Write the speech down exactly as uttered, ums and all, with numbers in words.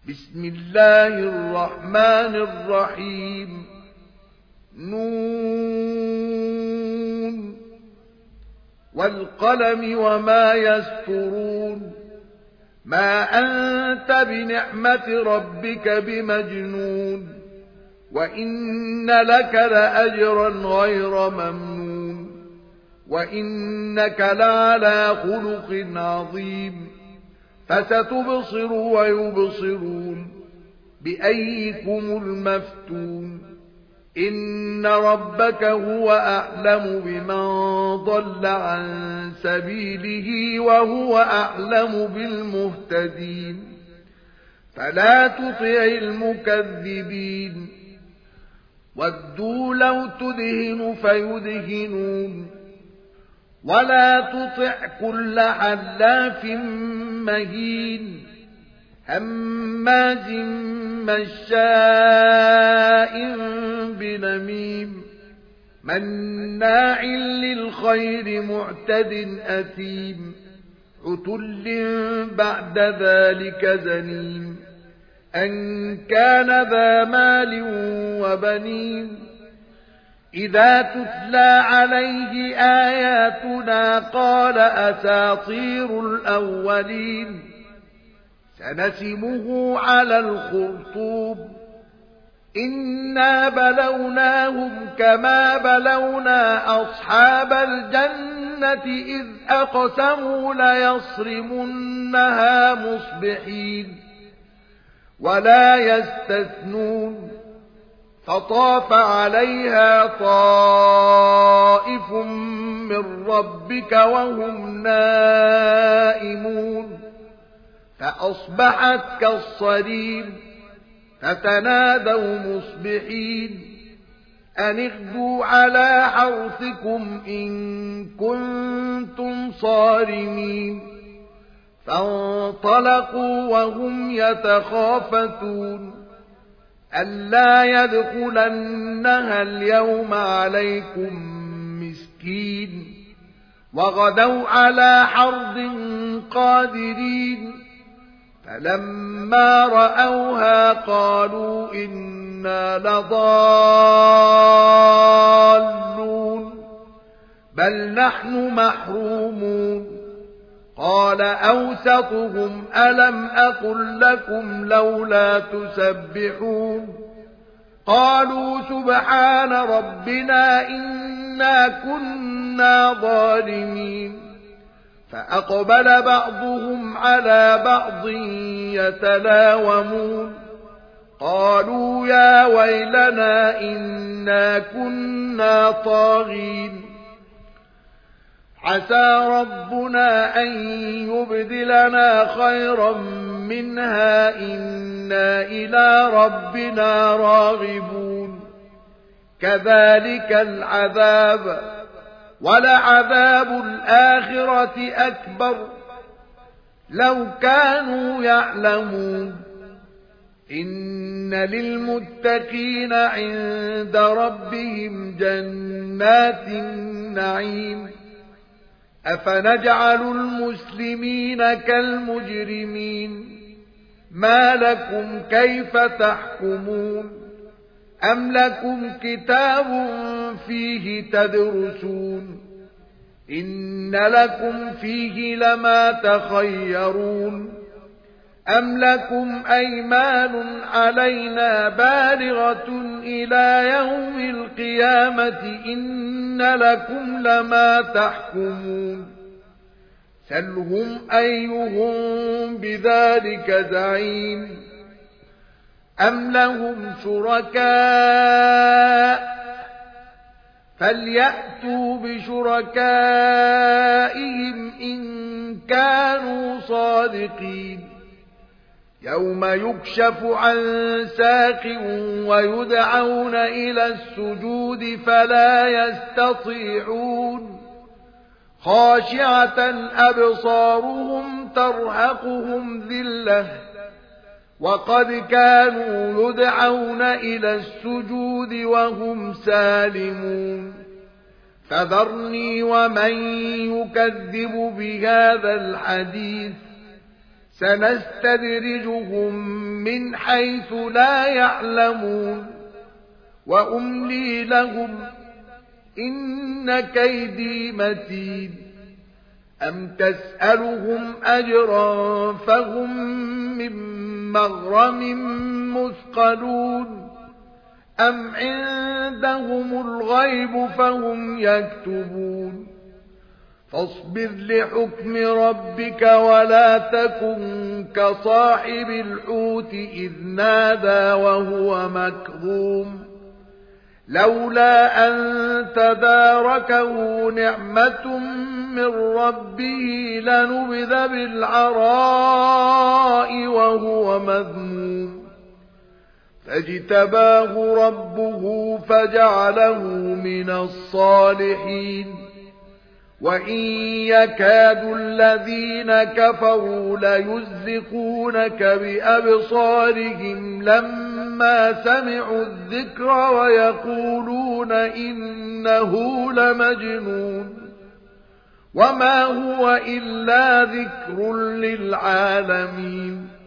بسم الله الرحمن الرحيم. نون والقلم وما يسطرون. ما أنت بنعمة ربك بمجنون، وإن لك لأجرا غير ممنون، وإنك لعلى خلق عظيم. فستبصر ويبصرون بأيكم المفتون. إن ربك هو أعلم بمن ضل عن سبيله وهو أعلم بالمهتدين. فلا تطع المكذبين. ودوا لو تدهن فيدهنون. ولا تطع كل حلاف مهين هماز مشاء بنميم مناع للخير معتد أثيم عتل بعد ذلك زنيم أن كان ذا مال وبنين. إذا تتلى عليه آياتنا قال أساطير الأولين. سنسمه على الخرطوم. إنا بلوناهم كما بلونا أصحاب الجنة إذ أقسموا ليصرمنها مصبحين ولا يستثنون. فطاف عليها طائف من ربك وهم نائمون فأصبحت كالصريم. فتنادوا مصبحين أن اغدوا على حرثكم إن كنتم صارمين. فانطلقوا وهم يتخافتون ألا يدخلنها اليوم عليكم مسكين. وغدوا على حرد قادرين. فلما رأوها قالوا إنا لضالون بل نحن محرومون. قال أوسطهم ألم أقل لكم لولا تسبحون. قالوا سبحان ربنا إنا كنا ظالمين. فأقبل بعضهم على بعض يتلاومون قالوا يا ويلنا إنا كنا طاغين. عسى ربنا أن يبدلنا خيرا منها إنا إلى ربنا راغبون. كذلك العذاب ولعذاب الآخرة أكبر لو كانوا يعلمون. إن للمتقين عند ربهم جنات النعيم. أفنجعل المسلمين كالمجرمين. ما لكم كيف تحكمون. أم لكم كتاب فيه تدرسون. إن لكم فيه لما تخيرون. أم لكم أيمان علينا بالغة إلى يوم القيامة إن لكم لما تحكمون. سلهم أيهم بذلك زعيم. أم لهم شركاء فليأتوا بشركائهم إن كانوا صادقين. يوم يكشف عن ساق ويدعون إلى السجود فلا يستطيعون. خاشعة أبصارهم ترهقهم ذلة وقد كانوا يدعون إلى السجود وهم سالمون. فذرني ومن يكذب بهذا الحديث سنستدرجهم من حيث لا يعلمون وأملي لهم إن كيدي متين أم تسألهم أجرا فهم من مغرم مثقلون أم عندهم الغيب فهم يكتبون فاصبر لحكم ربك ولا تكن كصاحب الحوت إذ نادى وهو مكظوم لولا أن تداركه نعمة من ربه لنبذ بالعراء وهو مذموم فاجتباه ربه فجعله من الصالحين وَإِن يَكَادُ الَّذِينَ كَفَرُوا لَيُزْلِقُونَكَ بِأَبْصَارِهِمْ لَمَّا سَمِعُوا الذِّكْرَ وَيَقُولُونَ إِنَّهُ لَمَجْنُونٌ وَمَا هُوَ إِلَّا ذِكْرٌ لِلْعَالَمِينَ